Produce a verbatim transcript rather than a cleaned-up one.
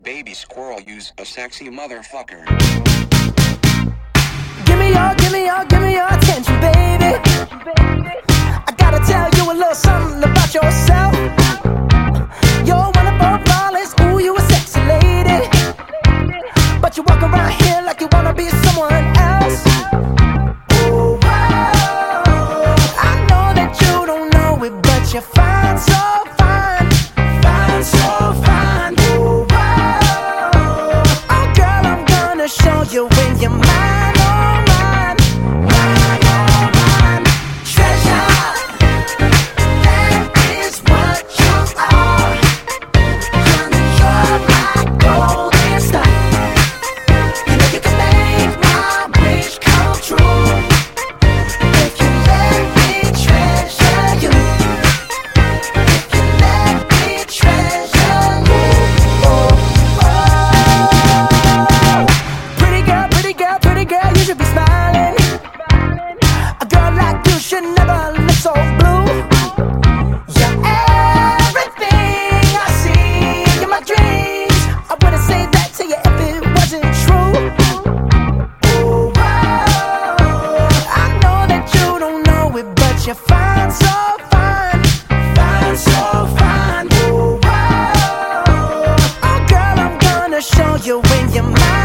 Baby squirrel, use a sexy motherfucker. Give me your, give me your, give me your attention, baby. I gotta tell you a little something about yourself. You're one of our flawless, ooh, you a sexy lady. But you walk around here like you wanna be someone else. Ooh, wow. I know that you don't know it, but you're fine, so fine. Fine, so fine. Ooh, wow. Oh, girl, I'm gonna show you when you're mine, oh, mine. Mine, oh, mine. Treasure, that is what you are. Honey, you're my golden star. You know you can make my wish come true if you let me treasure you. If you let me treasure you. Oh, oh. Pretty girl, pretty girl, pretty girl, you should be smiling. A girl like you should never look so blue. You're everything I see in my dreams. I wouldn't say that to you if it wasn't true. Ooh, wow. I know that you don't know it, but you're fine, so fine. Fine, so fine. Ooh, wow. Oh, girl, I'm gonna show you when you're mine.